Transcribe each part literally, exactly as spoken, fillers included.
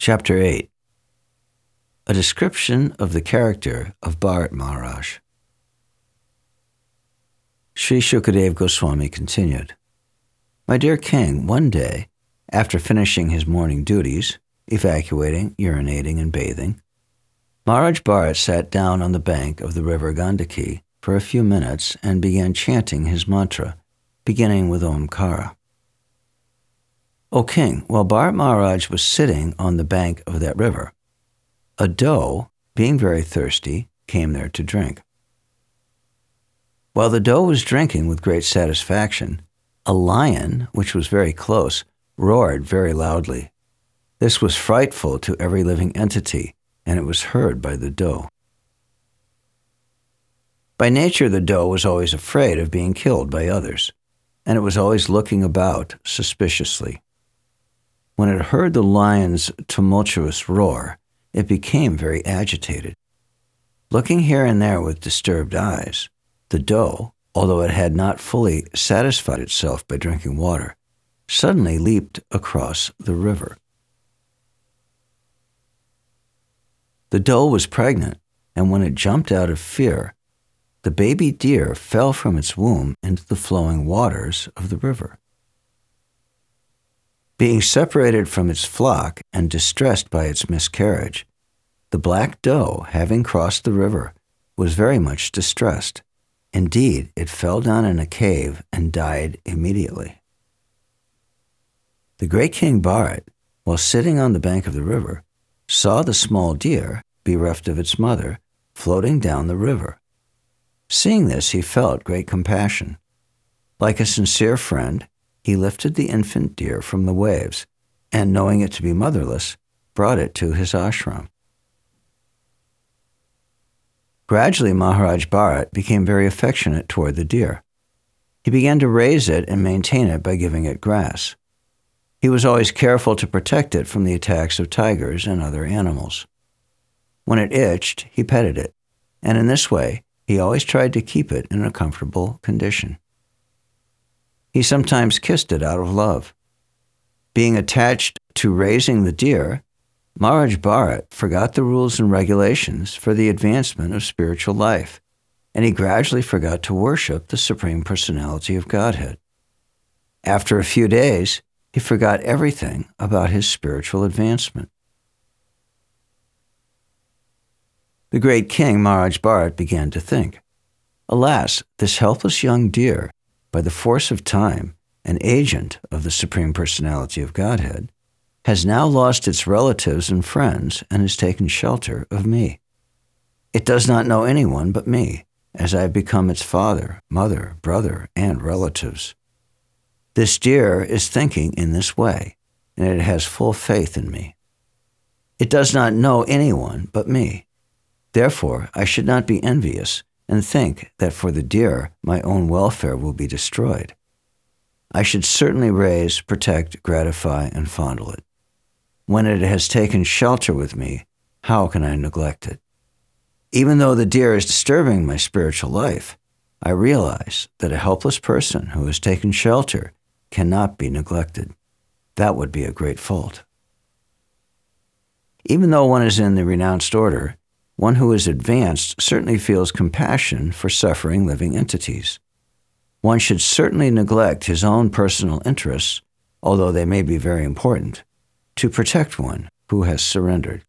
Chapter eight. A description of the character of Bharat Maharaj. Sri Shukadev Goswami continued, My dear king, one day, after finishing his morning duties, evacuating, urinating, and bathing, Maharaj Bharat sat down on the bank of the river Gandaki for a few minutes and began chanting his mantra, beginning with Omkara. O king, while Bharat Maharaj was sitting on the bank of that river, a doe, being very thirsty, came there to drink. While the doe was drinking with great satisfaction, a lion, which was very close, roared very loudly. This was frightful to every living entity, and it was heard by the doe. By nature, the doe was always afraid of being killed by others, and it was always looking about suspiciously. When it heard the lion's tumultuous roar, it became very agitated. Looking here and there with disturbed eyes, the doe, although it had not fully satisfied itself by drinking water, suddenly leaped across the river. The doe was pregnant, and when it jumped out of fear, the baby deer fell from its womb into the flowing waters of the river. Being separated from its flock and distressed by its miscarriage, the black doe, having crossed the river, was very much distressed. Indeed, it fell down in a cave and died immediately. The great King Bharat, while sitting on the bank of the river, saw the small deer, bereft of its mother, floating down the river. Seeing this, he felt great compassion. Like a sincere friend, he lifted the infant deer from the waves, and knowing it to be motherless, brought it to his ashram. Gradually, Maharaj Bharat became very affectionate toward the deer. He began to raise it and maintain it by giving it grass. He was always careful to protect it from the attacks of tigers and other animals. When it itched, he petted it, and in this way, he always tried to keep it in a comfortable condition. He sometimes kissed it out of love. Being attached to raising the deer, Maharaj Bharat forgot the rules and regulations for the advancement of spiritual life, and he gradually forgot to worship the Supreme Personality of Godhead. After a few days, he forgot everything about his spiritual advancement. The great king Maharaj Bharat began to think, Alas, this helpless young deer, by the force of time, an agent of the Supreme Personality of Godhead, has now lost its relatives and friends and has taken shelter of me. It does not know anyone but me, as I have become its father, mother, brother, and relatives. This deer is thinking in this way, and it has full faith in me. It does not know anyone but me. Therefore, I should not be envious and think that for the deer my own welfare will be destroyed. I should certainly raise, protect, gratify, and fondle it. When it has taken shelter with me, how can I neglect it? Even though the deer is disturbing my spiritual life, I realize that a helpless person who has taken shelter cannot be neglected. That would be a great fault. Even though one is in the renounced order, one who is advanced certainly feels compassion for suffering living entities. One should certainly neglect his own personal interests, although they may be very important, to protect one who has surrendered.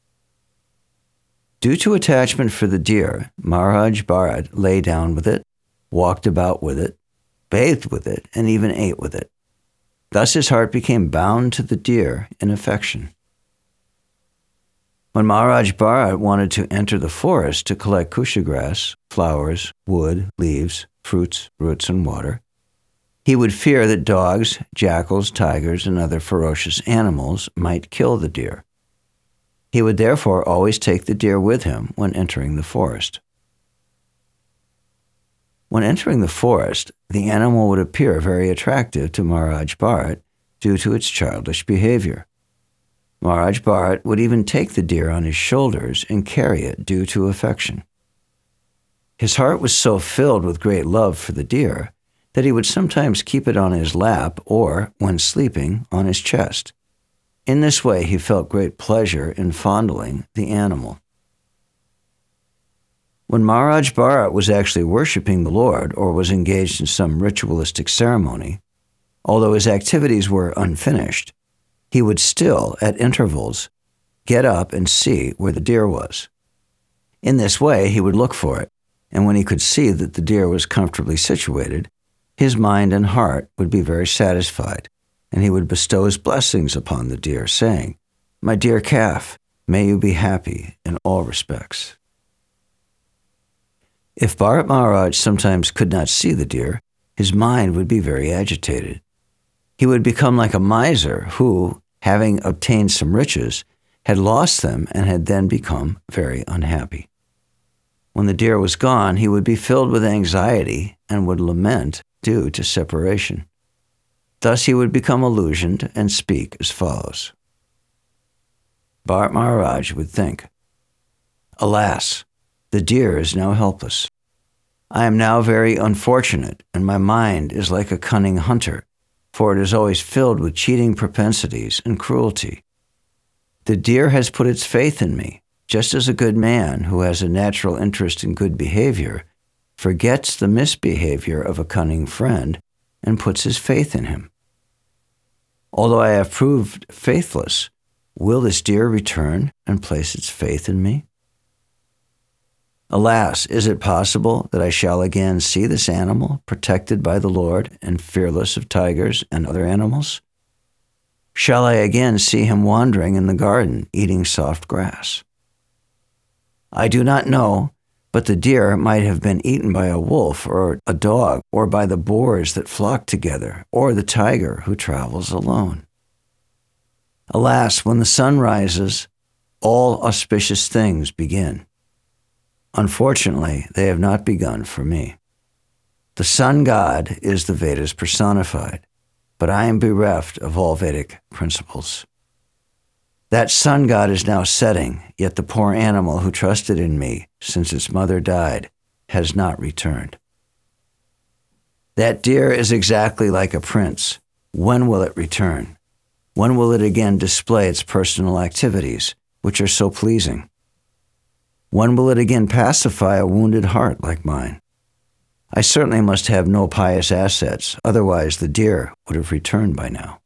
Due to attachment for the deer, Maharaj Bharat lay down with it, walked about with it, bathed with it, and even ate with it. Thus his heart became bound to the deer in affection. When Maharaj Bharat wanted to enter the forest to collect kusha grass, flowers, wood, leaves, fruits, roots, and water, he would fear that dogs, jackals, tigers, and other ferocious animals might kill the deer. He would therefore always take the deer with him when entering the forest. When entering the forest, the animal would appear very attractive to Maharaj Bharat due to its childish behavior. Maharaj Bharat would even take the deer on his shoulders and carry it due to affection. His heart was so filled with great love for the deer that he would sometimes keep it on his lap or, when sleeping, on his chest. In this way, he felt great pleasure in fondling the animal. When Maharaj Bharat was actually worshiping the Lord or was engaged in some ritualistic ceremony, although his activities were unfinished, he would still, at intervals, get up and see where the deer was. In this way, he would look for it, and when he could see that the deer was comfortably situated, his mind and heart would be very satisfied, and he would bestow his blessings upon the deer, saying, "My dear calf, may you be happy in all respects." If Bharat Maharaj sometimes could not see the deer, his mind would be very agitated. He would become like a miser who, having obtained some riches, had lost them and had then become very unhappy. When the deer was gone, he would be filled with anxiety and would lament due to separation. Thus he would become illusioned and speak as follows. Bharat Maharaj would think, "Alas, the deer is now helpless. I am now very unfortunate, and my mind is like a cunning hunter, for it is always filled with cheating propensities and cruelty. The deer has put its faith in me, just as a good man who has a natural interest in good behavior forgets the misbehavior of a cunning friend and puts his faith in him. Although I have proved faithless, will this deer return and place its faith in me? Alas, is it possible that I shall again see this animal protected by the Lord and fearless of tigers and other animals? Shall I again see him wandering in the garden, eating soft grass? I do not know, but the deer might have been eaten by a wolf or a dog, or by the boars that flock together, or the tiger who travels alone. Alas, when the sun rises, all auspicious things begin. Unfortunately, they have not begun for me. The sun god is the Vedas personified, but I am bereft of all Vedic principles. That sun god is now setting, yet the poor animal who trusted in me since its mother died has not returned. That deer is exactly like a prince. When will it return? When will it again display its personal activities, which are so pleasing? When will it again pacify a wounded heart like mine? I certainly must have no pious assets, otherwise the deer would have returned by now.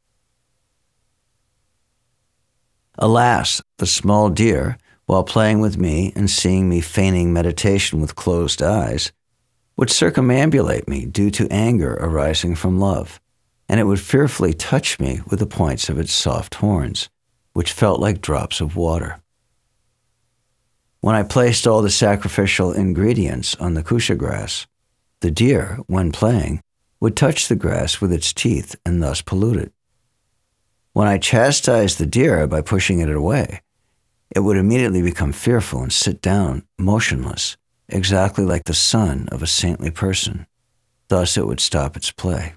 Alas, the small deer, while playing with me and seeing me feigning meditation with closed eyes, would circumambulate me due to anger arising from love, and it would fearfully touch me with the points of its soft horns, which felt like drops of water. When I placed all the sacrificial ingredients on the kusha grass, the deer, when playing, would touch the grass with its teeth and thus pollute it. When I chastised the deer by pushing it away, it would immediately become fearful and sit down, motionless, exactly like the son of a saintly person. Thus it would stop its play.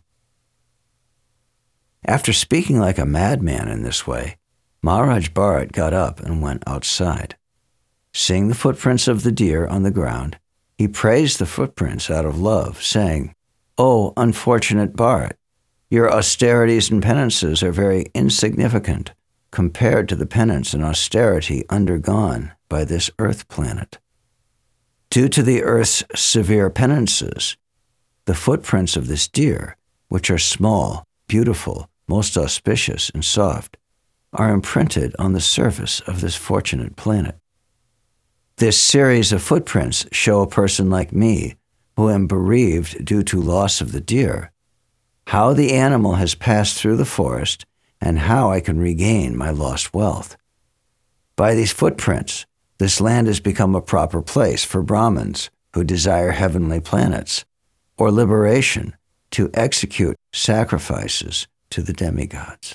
After speaking like a madman in this way, Maharaj Bharat got up and went outside. Seeing the footprints of the deer on the ground, he praised the footprints out of love, saying, "O unfortunate Bharat, your austerities and penances are very insignificant compared to the penance and austerity undergone by this earth planet. Due to the earth's severe penances, the footprints of this deer, which are small, beautiful, most auspicious, and soft, are imprinted on the surface of this fortunate planet. This series of footprints show a person like me, who am bereaved due to loss of the deer, how the animal has passed through the forest and how I can regain my lost wealth. By these footprints, this land has become a proper place for Brahmins who desire heavenly planets or liberation to execute sacrifices to the demigods."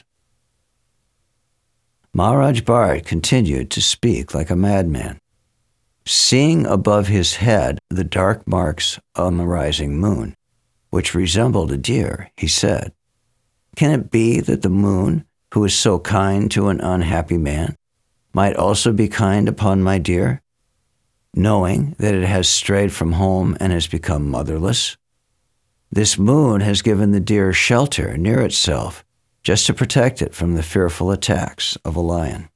Maharaj Bharat continued to speak like a madman. Seeing above his head the dark marks on the rising moon, which resembled a deer, he said, "Can it be that the moon, who is so kind to an unhappy man, might also be kind upon my deer, knowing that it has strayed from home and has become motherless? This moon has given the deer shelter near itself, just to protect it from the fearful attacks of a lion.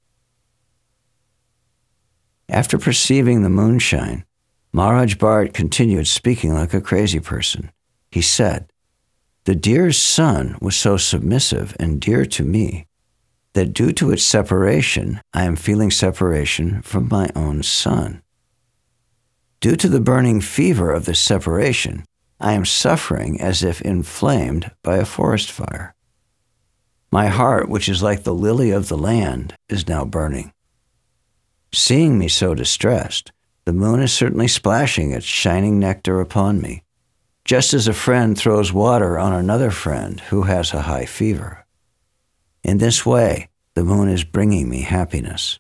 After perceiving the moonshine, Maharaj Bharat continued speaking like a crazy person. He said, "The deer's son was so submissive and dear to me that due to its separation, I am feeling separation from my own son. Due to the burning fever of this separation, I am suffering as if inflamed by a forest fire. My heart, which is like the lily of the land, is now burning. Seeing me so distressed, the moon is certainly splashing its shining nectar upon me, just as a friend throws water on another friend who has a high fever. In this way, the moon is bringing me happiness."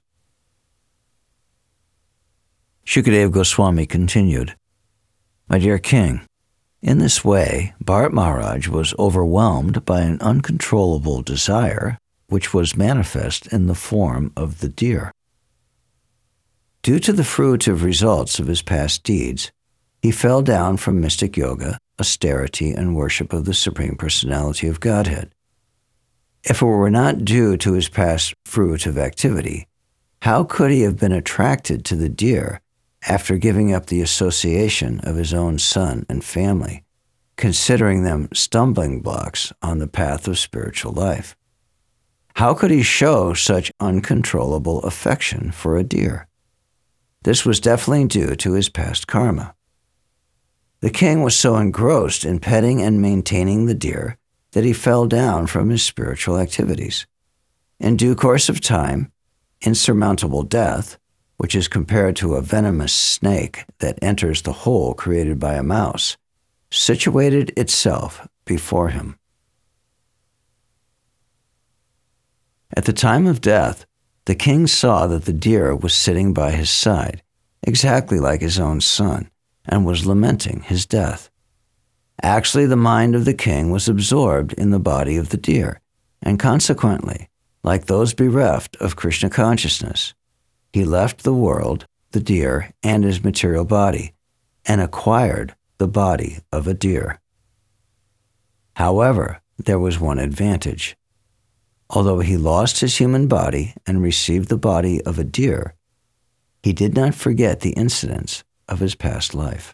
Shukadeva Goswami continued, "My dear king, in this way, Bharat Maharaj was overwhelmed by an uncontrollable desire, which was manifest in the form of the deer. Due to the fruitive results of his past deeds, he fell down from mystic yoga, austerity, and worship of the Supreme Personality of Godhead. If it were not due to his past fruitive activity, how could he have been attracted to the deer after giving up the association of his own son and family, considering them stumbling blocks on the path of spiritual life? How could he show such uncontrollable affection for a deer? This was definitely due to his past karma. The king was so engrossed in petting and maintaining the deer that he fell down from his spiritual activities. In due course of time, insurmountable death, which is compared to a venomous snake that enters the hole created by a mouse, situated itself before him. At the time of death, the king saw that the deer was sitting by his side, exactly like his own son, and was lamenting his death. Actually, the mind of the king was absorbed in the body of the deer, and consequently, like those bereft of Krishna consciousness, he left the world, the deer, and his material body, and acquired the body of a deer. However, there was one advantage. Although he lost his human body and received the body of a deer, he did not forget the incidents of his past life.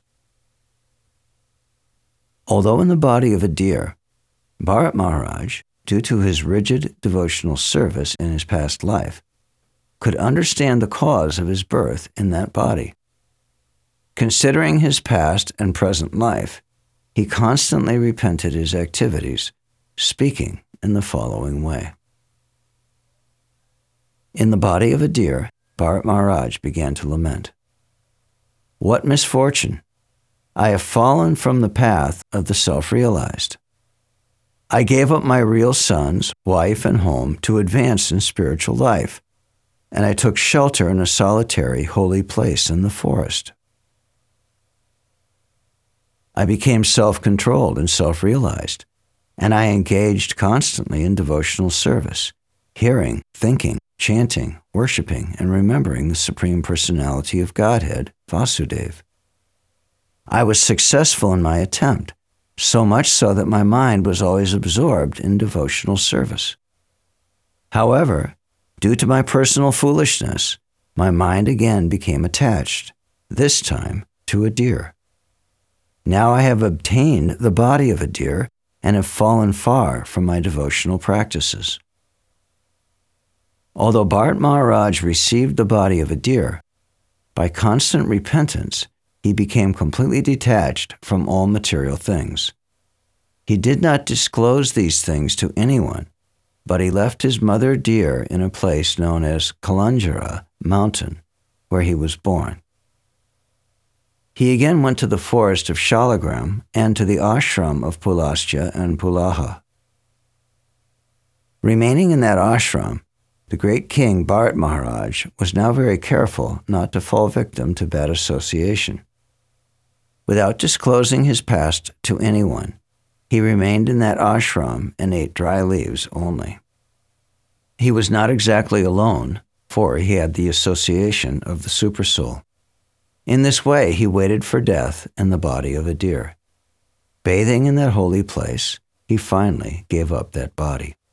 Although in the body of a deer, Bharat Maharaj, due to his rigid devotional service in his past life, could understand the cause of his birth in that body. Considering his past and present life, he constantly repented his activities, speaking in the following way. In the body of a deer, Bharat Maharaj began to lament. "What misfortune! I have fallen from the path of the self-realized. I gave up my real sons, wife, and home to advance in spiritual life, and I took shelter in a solitary, holy place in the forest. I became self-controlled and self-realized, and I engaged constantly in devotional service, hearing, thinking, chanting, worshiping, and remembering the Supreme Personality of Godhead, Vasudeva. I was successful in my attempt, so much so that my mind was always absorbed in devotional service. However, due to my personal foolishness, my mind again became attached, this time to a deer. Now I have obtained the body of a deer and have fallen far from my devotional practices." Although Bharat Maharaj received the body of a deer, by constant repentance, he became completely detached from all material things. He did not disclose these things to anyone, but he left his mother deer in a place known as Kalanjara mountain, where he was born. He again went to the forest of Shalagram and to the ashram of Pulastya and Pulaha. Remaining in that ashram, the great king Bharat Maharaj was now very careful not to fall victim to bad association. Without disclosing his past to anyone, he remained in that ashram and ate dry leaves only. He was not exactly alone, for he had the association of the Supersoul. In this way, he waited for death in the body of a deer. Bathing in that holy place, he finally gave up that body.